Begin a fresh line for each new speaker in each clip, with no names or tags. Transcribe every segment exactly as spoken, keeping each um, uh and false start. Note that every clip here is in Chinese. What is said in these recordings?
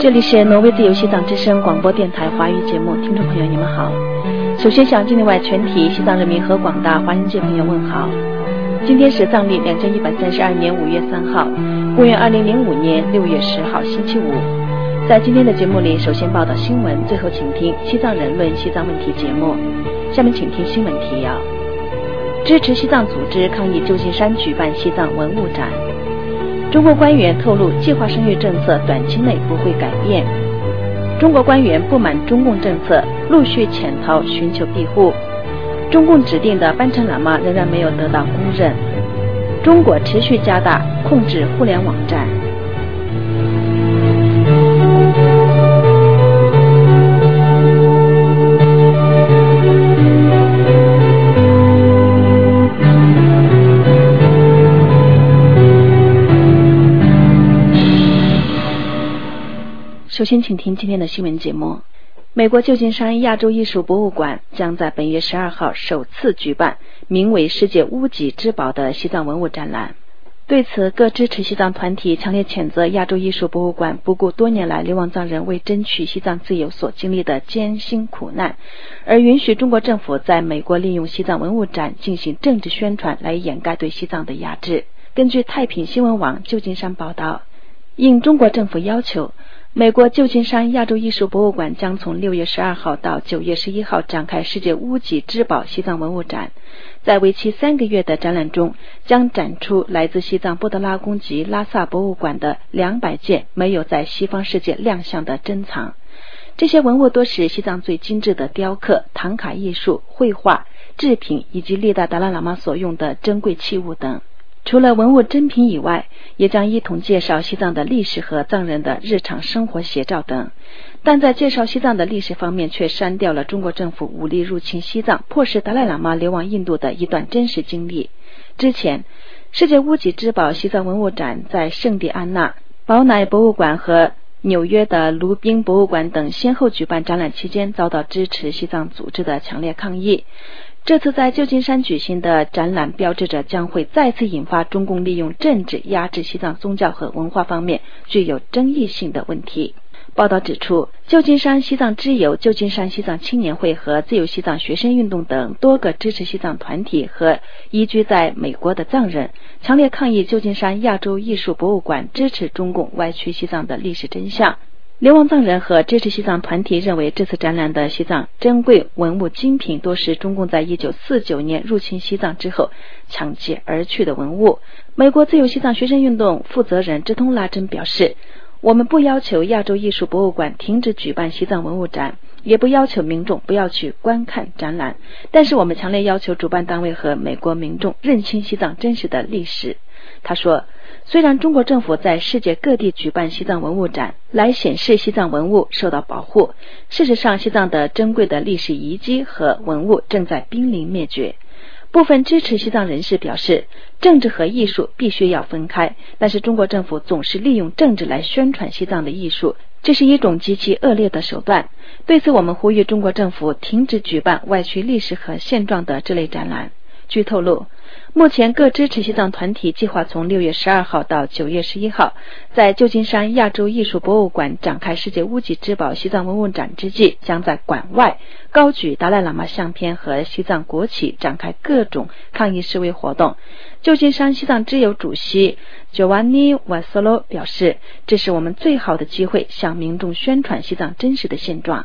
这里是挪威自由西藏之声广播电台华语节目，听众朋友你们好。首先向境内外全体西藏人民和广大华人界朋友问好。今天是藏历两千一百三十二年五月三号，公元二零零五年六月十号星期五。在今天的节目里，首先报道新闻，最后请听西藏人论西藏问题节目。下面请听新闻提要：支持西藏组织抗议旧金山举办西藏文物展。中国官员透露，计划生育政策短期内不会改变。中国官员不满中共政策，陆续潜逃寻求庇护。中共指定的班禅喇嘛仍然没有得到公认。中国持续加大控制互联网站。首先请听今天的新闻节目。美国旧金山亚洲艺术博物馆将在本月十二号首次举办名为世界屋脊之宝的西藏文物展览。对此，各支持西藏团体强烈谴责亚洲艺术博物馆不顾多年来流亡藏人为争取西藏自由所经历的艰辛苦难，而允许中国政府在美国利用西藏文物展进行政治宣传来掩盖对西藏的压制。根据太平新闻网旧金山报道，应中国政府要求，美国旧金山亚洲艺术博物馆将从六月十二号到九月十一号展开世界屋脊之宝西藏文物展。在为期三个月的展览中，将展出来自西藏布德拉宫及拉萨博物馆的两百件没有在西方世界亮相的珍藏。这些文物多是西藏最精致的雕刻、唐卡艺术、绘画、制品以及历代达赖喇嘛所用的珍贵器物等。除了文物珍品以外，也将一同介绍西藏的历史和藏人的日常生活写照等。但在介绍西藏的历史方面，却删掉了中国政府武力入侵西藏，迫使达赖喇嘛流亡印度的一段真实经历。之前，世界屋脊之宝西藏文物展在圣地安娜、宝乃博物馆和纽约的卢宾博物馆等先后举办展览期间，遭到支持西藏组织的强烈抗议。这次在旧金山举行的展览标志着将会再次引发中共利用政治压制西藏宗教和文化方面具有争议性的问题。报道指出，旧金山西藏之友、旧金山西藏青年会和自由西藏学生运动等多个支持西藏团体和移居在美国的藏人强烈抗议旧金山亚洲艺术博物馆支持中共歪曲西藏的历史真相。流亡藏人和支持西藏团体认为，这次展览的西藏珍贵文物精品多是中共在一九四九年入侵西藏之后抢劫而去的文物。美国自由西藏学生运动负责人支通拉真表示，我们不要求亚洲艺术博物馆停止举办西藏文物展，也不要求民众不要去观看展览，但是我们强烈要求主办单位和美国民众认清西藏真实的历史。他说，虽然中国政府在世界各地举办西藏文物展来显示西藏文物受到保护，事实上西藏的珍贵的历史遗迹和文物正在濒临灭绝。部分支持西藏人士表示，政治和艺术必须要分开，但是中国政府总是利用政治来宣传西藏的艺术，这是一种极其恶劣的手段。对此，我们呼吁中国政府停止举办歪曲历史和现状的这类展览。据透露，目前各支持西藏团体计划从六月十二号到九月十一号，在旧金山亚洲艺术博物馆展开世界屋脊之宝西藏文物展之际，将在馆外高举达赖喇嘛相片和西藏国旗，展开各种抗议示威活动。旧金山西藏之友主席 Giovanni Vasolo 表示，这是我们最好的机会向民众宣传西藏真实的现状。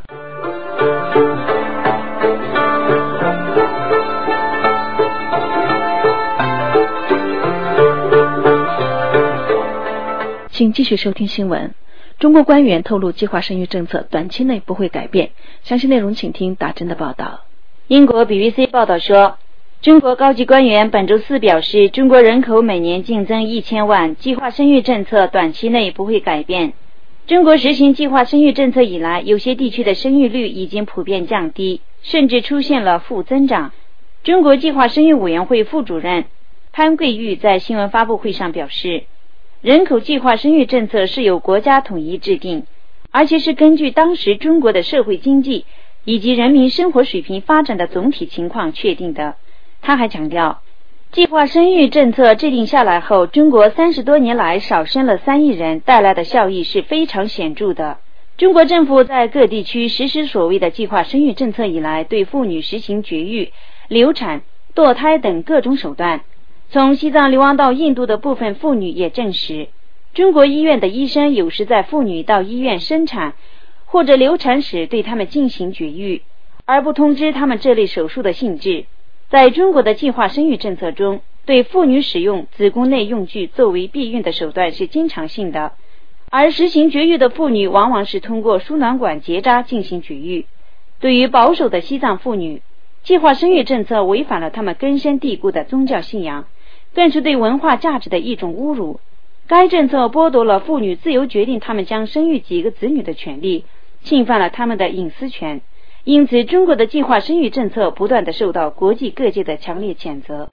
请继续收听新闻。中国官员透露，计划生育政策短期内不会改变。详细内容请听打针的报道。
英国 B B C 报道说，中国高级官员本周四表示，中国人口每年净增一千万，计划生育政策短期内不会改变。中国实行计划生育政策以来，有些地区的生育率已经普遍降低，甚至出现了负增长。中国计划生育委员会副主任潘桂玉在新闻发布会上表示，人口计划生育政策是由国家统一制定，而且是根据当时中国的社会经济以及人民生活水平发展的总体情况确定的。他还强调，计划生育政策制定下来后，中国三十多年来少生了三亿人，带来的效益是非常显著的。 中国政府在各地区实施所谓的计划生育政策以来，对妇女实行绝育、流产、堕胎等各种手段。从西藏流亡到印度的部分妇女也证实，中国医院的医生有时在妇女到医院生产或者流产时对他们进行绝育，而不通知他们这类手术的性质。在中国的计划生育政策中，对妇女使用子宫内用具作为避孕的手段是经常性的，而实行绝育的妇女往往是通过输卵管结扎进行绝育。对于保守的西藏妇女，计划生育政策违反了他们根深蒂固的宗教信仰，更是对文化价值的一种侮辱。该政策剥夺了妇女自由决定她们将生育几个子女的权利，侵犯了她们的隐私权。因此，中国的计划生育政策不断地受到国际各界的强烈谴责。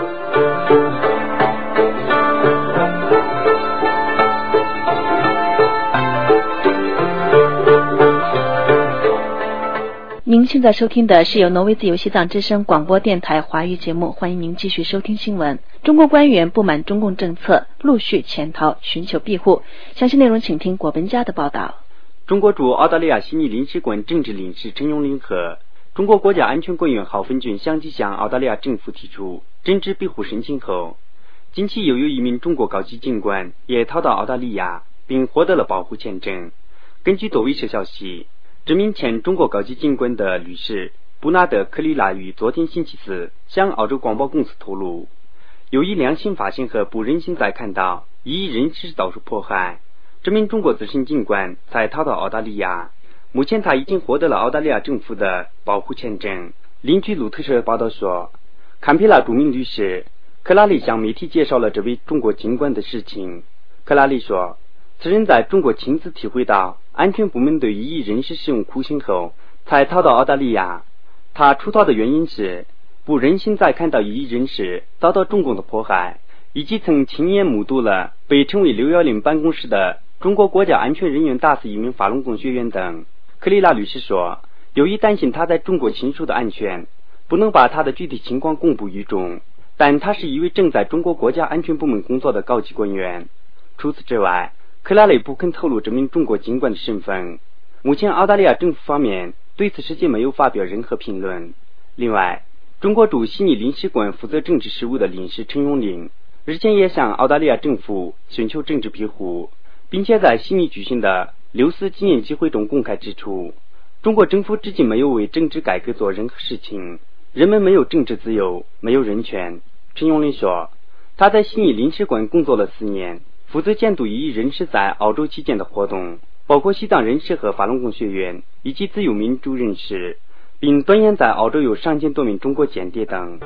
您现在收听的是由挪威自由西藏之声广播电台华语节目，欢迎您继续收听新闻。中国官员不满中共政策，陆续潜逃寻求庇护。详细内容请听果本家的报道。
中国驻澳大利亚悉尼领事馆政治领事陈永林和中国国家安全官员郝芬俊相继向澳大利亚政府提出政治庇护申请后，近期又有一名中国高级警官也逃到澳大利亚，并获得了保护签证。根据多卫社消息，这名前中国高级警官的律师布纳德·克里拉于昨天星期四向澳洲广播公司透露，由于良心发现和不忍心再看到异议人士遭受迫害，这名中国资深警官才逃到澳大利亚。目前他已经获得了澳大利亚政府的保护签证。邻居路透社报道说，堪培拉著名律师克拉利向媒体介绍了这位中国警官的事情。克拉利说，此人在中国亲自体会到安全部门对异议人士使用酷刑后才逃到澳大利亚。他出逃的原因是不忍心再看到异议人士遭到中共的迫害，以及曾亲眼目睹了被称为六一零办公室的中国国家安全人员打死一名法轮功学员等。克里拉律师说，由于担心他在中国亲属的安全，不能把他的具体情况公布于众，但他是一位正在中国国家安全部门工作的高级官员。除此之外，克拉雷不肯透露这名中国警官的身份。目前澳大利亚政府方面对此事件没有发表任何评论。另外，中国驻悉尼领事馆负责政治事务的领事陈永林日前也向澳大利亚政府寻求政治庇护，并且在悉尼举行的六四纪念集会中公开指出，中国政府至今没有为政治改革做任何事情，人们没有政治自由，没有人权。陈永林说，他在悉尼领事馆工作了四年，负责监督异议人士在澳洲期间的活动，包括西藏人士和法轮功学员以及自由民主人士，并断言在澳洲有上千多名中国间谍等。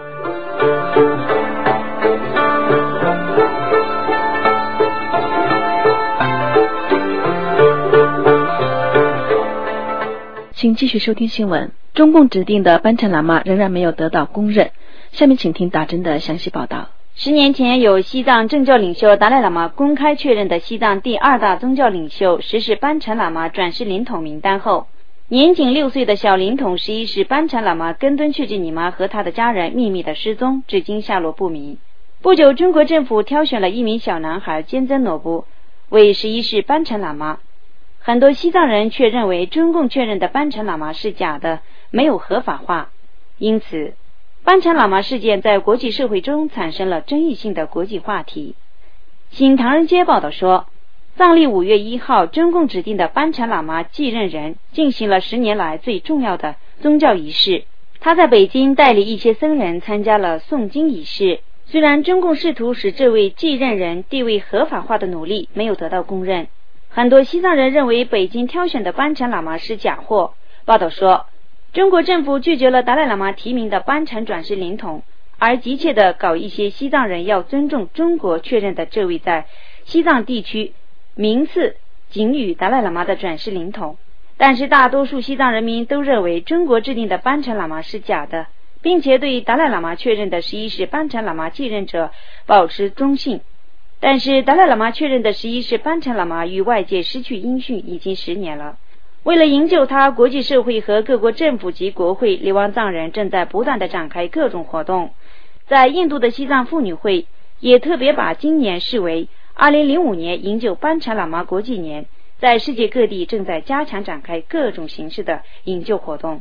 请继续收听新闻。中共指定的班禅喇嘛仍然没有得到公认。下面请听大真的详细报道。
十年前，由西藏政教领袖达赖喇嘛公开确认的西藏第二大宗教领袖十世班禅喇嘛转世灵统名单后，年仅六岁的小灵统十一世班禅喇嘛根敦确吉尼玛和他的家人秘密的失踪，至今下落不明。不久，中国政府挑选了一名小男孩坚增诺布为十一世班禅喇嘛。很多西藏人却认为中共确认的班禅喇嘛是假的，没有合法化，因此班禅喇嘛事件在国际社会中产生了争议性的国际话题。新唐人街报道说，藏历五月一号，中共指定的班禅喇嘛继任人进行了十年来最重要的宗教仪式。他在北京带领一些僧人参加了诵经仪式。虽然中共试图使这位继任人地位合法化的努力没有得到公认，很多西藏人认为北京挑选的班禅喇嘛是假货。报道说，中国政府拒绝了达赖喇嘛提名的班禅转世灵统，而急切地搞一些西藏人要尊重中国确认的这位在西藏地区名次仅与达赖喇嘛的转世灵统。但是大多数西藏人民都认为中国制定的班禅喇嘛是假的，并且对达赖喇嘛确认的十一世班禅喇嘛继任者保持中性。但是达赖喇嘛确认的十一世班禅喇嘛与外界失去音讯已经十年了。为了营救他，国际社会和各国政府及国会流亡藏人正在不断地展开各种活动。在印度的西藏妇女会也特别把今年视为二零零五年营救班禅喇嘛国际年， 在世界各地正在加强展开各种形式的营救活动。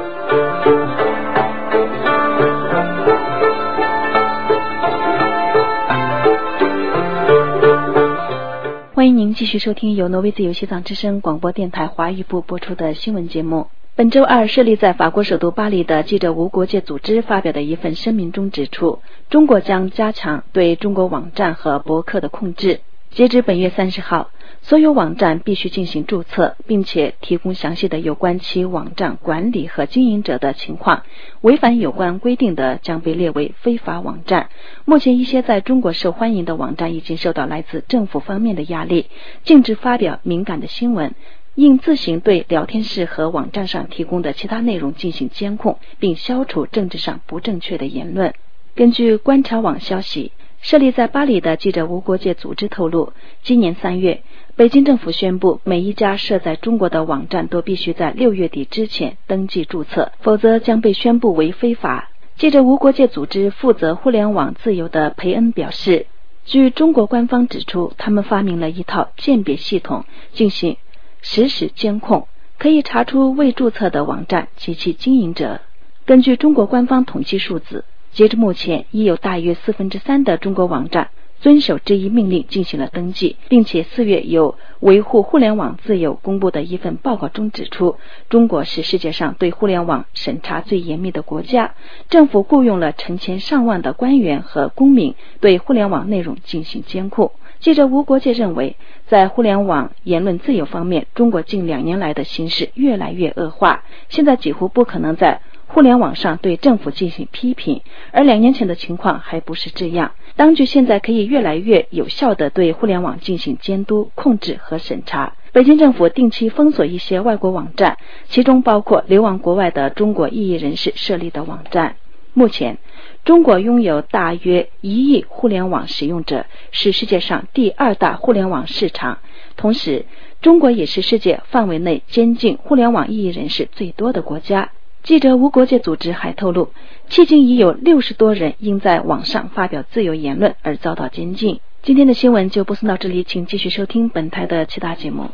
欢迎您继续收听由挪威自由西藏之声广播电台华语部播出的新闻节目。本周二，设立在法国首都巴黎的记者无国界组织发表的一份声明中指出，中国将加强对中国网站和博客的控制。截至本月三十号，所有网站必须进行注册，并且提供详细的有关其网站管理和经营者的情况，违反有关规定的将被列为非法网站。目前一些在中国受欢迎的网站已经受到来自政府方面的压力，禁止发表敏感的新闻，应自行对聊天室和网站上提供的其他内容进行监控，并消除政治上不正确的言论。根据观察网消息，设立在巴黎的记者无国界组织透露，今年三月，北京政府宣布每一家设在中国的网站都必须在六月底之前登记注册，否则将被宣布为非法。记者无国界组织负责互联网自由的培恩表示，据中国官方指出，他们发明了一套鉴别系统，进行实时监控，可以查出未注册的网站及其经营者。根据中国官方统计数字，截至目前，已有大约四分之三的中国网站遵守这一命令进行了登记，并且四月有维护互联网自由公布的一份报告中指出，中国是世界上对互联网审查最严密的国家，政府雇佣了成千上万的官员和公民对互联网内容进行监控。记者无国界认为，在互联网言论自由方面，中国近两年来的形势越来越恶化，现在几乎不可能在互联网上对政府进行批评，而两年前的情况还不是这样。当局现在可以越来越有效地对互联网进行监督、控制和审查。北京政府定期封锁一些外国网站，其中包括流亡国外的中国异议人士设立的网站。目前，中国拥有大约一亿互联网使用者，是世界上第二大互联网市场。同时，中国也是世界范围内监禁互联网异议人士最多的国家。记者无国界组织还透露，迄今已有六十多人因在网上发表自由言论而遭到监禁。今天的新闻就播送到这里，请继续收听本台的其他节目。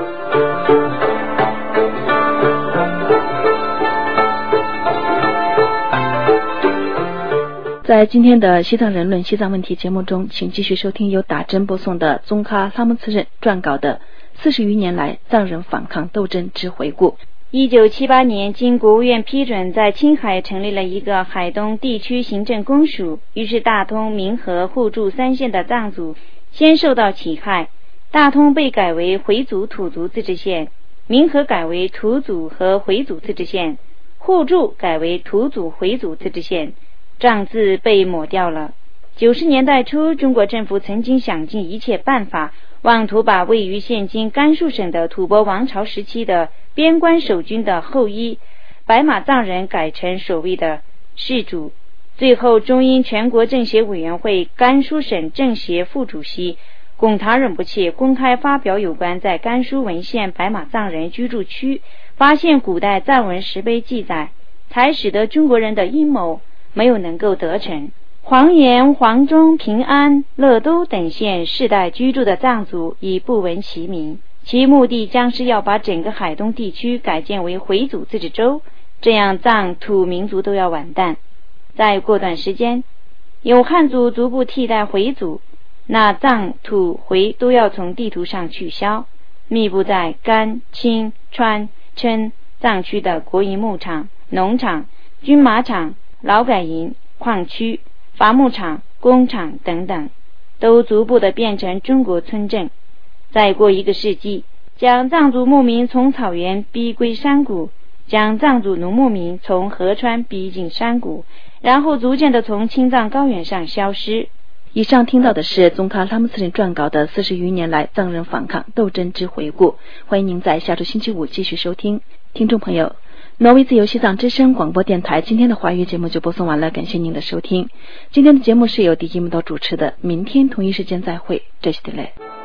在今天的西藏人论西藏问题节目中，请继续收听由打针播送的宗喀拉木次任撰稿的四十余年来藏人反抗斗争之回顾。
一九七八年，经国务院批准，在青海成立了一个海东地区行政公署，于是大通、民和、互助三县的藏族先受到侵害。大通被改为回族土族自治县，民和改为土族和回族自治县，互助改为土族回族自治县，藏字被抹掉了。九十年代初，中国政府曾经想尽一切办法，妄图把位于现今甘肃省的吐蕃王朝时期的边关守军的后裔白马藏人改成所谓的氏族。最后，中英全国政协委员会甘肃省政协副主席龚唐忍不切公开发表有关在甘肃文县白马藏人居住区发现古代藏文石碑记载，才使得中国人的阴谋没有能够得逞。黄岩、黄忠、平安、乐都等县世代居住的藏族已不闻其名，其目的将是要把整个海东地区改建为回族自治州，这样藏土民族都要完蛋。再过段时间，有汉族逐步替代回族，那藏土回都要从地图上取消。密布在甘、青、川、郴藏区的国营牧场、农场、军马场、劳改营、矿区、伐木场、工厂等等，都逐步的变成中国村镇。再过一个世纪，将藏族牧民从草原逼归山谷，将藏族农牧民从河川逼进山谷，然后逐渐的从青藏高原上消失。
以上听到的是宗喀拉木次任撰稿的四十余年来藏人反抗斗争之回顾。欢迎您在下周星期五继续收听。听众朋友，挪威自由西藏之声广播电台今天的华语节目就播送完了，感谢您的收听。今天的节目是由迪吉木多主持的，明天同一时间再会，这是德勒。